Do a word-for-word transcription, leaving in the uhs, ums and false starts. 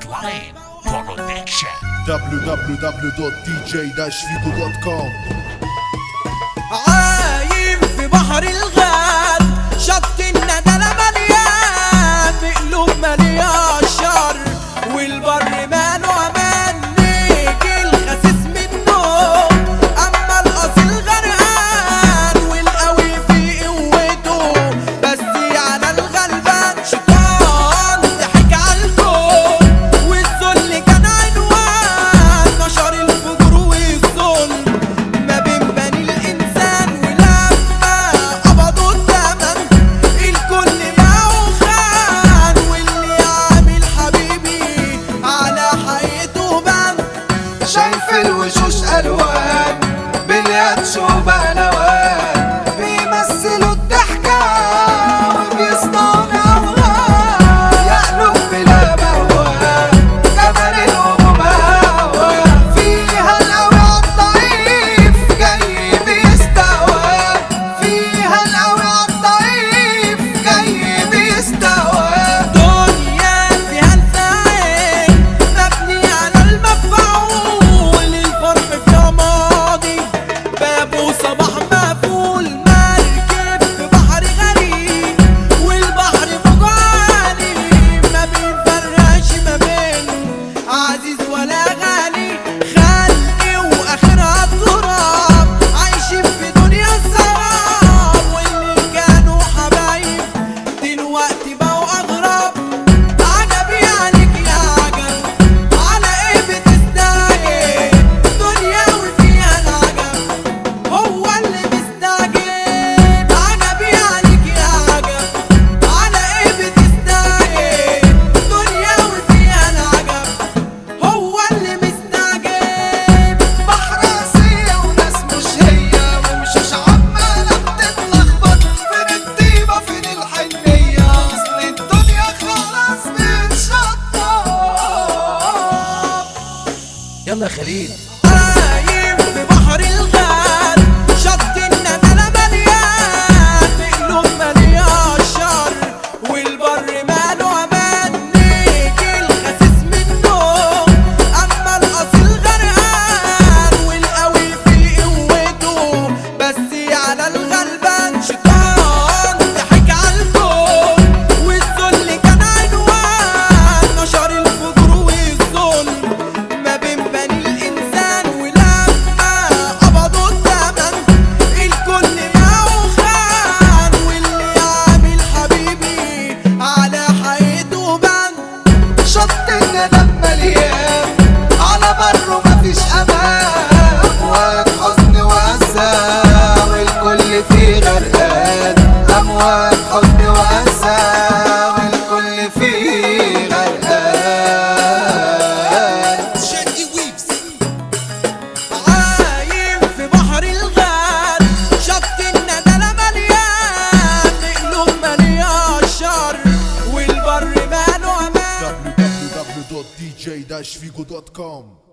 وعين برودكشن. دبليو دبليو دبليو دوت دي جي داش فيجو دوت كوم. عايم في بحر الغال، شط الندى مليان بقلوب مليان شر، والبر ماله امان نيجي الخسيس منه، اما الاصيل غرقان والقوي في قوته، بس على الغلبان شيطان ضحك عالكون، والذل كان عنوان نشر الفجور والظلم ما بين بني الانسان، ولما قبضوا الثمن الكل معه خان، واللي عامل حبيبي على حقيقته بان. شايف الوشوش الوان بالياتش وبهلوان، بيمثلوا الضحكة وبيصنعوا اوهام، يقلب بلا موال كمان الهموم هوا، فيها القوي عالضعيف جاي بيستوى، فيها القوي عالضعيف جاي بيستوى. دنيا فيها الفاعل مبني على المفعول، الفرح فيها ماضي بابه صباح مقفول، مركب في بحر غريب والبحر موج عالي، ما بيفرقش ما بينه عزيز ولا غالي، خلقي واخرها التراب عايشين في دنيا السراب، واللي كانوا حبايب دلوقتي بقوا اغراب. عجبي عليك يا عجب، على ايه بتستعجل؟ دنيا وفيها العجب هو اللي مستعجل. عجبي عليك يا عجب، على ايه بتستعجل؟ دنيا وفيها العجب هو اللي مستعجل. بحر قاسية وناس مش هي، ومشوش عمالة بتتلخبط، فين الطيبة فين الحنية، أصل الدنيا خلاص بتشطب. يلا يا خليل. عايم في بحر الغال، شط الندى مليان بقلوب مليان شر، والبر ماله امان نيجي الخسيس منه، اما الاصيل غرقان والقوي في قوته، بس على الغلبان شيطان ضحك عالكون، والذل كان عنوان نشر الفجور والظلم ما بين بني الانسان، ولما قبضوا الثمن الكل معه خان، واللي عامل حبيبي على حقيقته بان. شط الندى مليان على بره مفيش امان، امواج حزن واسى والكل فيه غرقان، امواج حزن واسى والكل فيه غرقان. عايم في بحر الغال، شط الندى مليان بقلوب مليان شر، والبر ماله امان. دبليو دبليو دبليو دوت دي جي داش فيجو دوت كوم.